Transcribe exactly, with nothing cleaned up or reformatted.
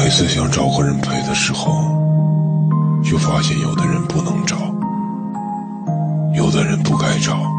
每次想找个人陪的时候，就发现有的人不能找，有的人不该找。